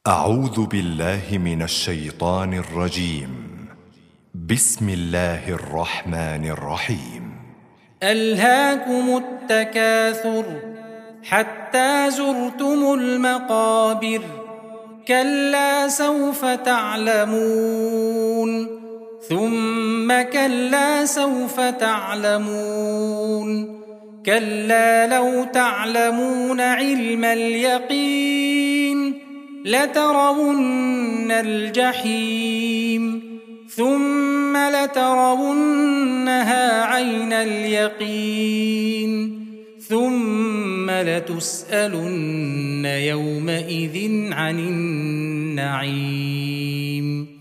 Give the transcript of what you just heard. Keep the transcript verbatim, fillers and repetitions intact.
أعوذ بالله من الشيطان الرجيم. بسم الله الرحمن الرحيم. ألهاكم التكاثر حتى زرتم المقابر كلا سوف تعلمون ثم كلا سوف تعلمون كلا لو تعلمون علم اليقين لترون الجحيم ثم لترونها عين اليقين ثم لتسألن يومئذ عن النعيم.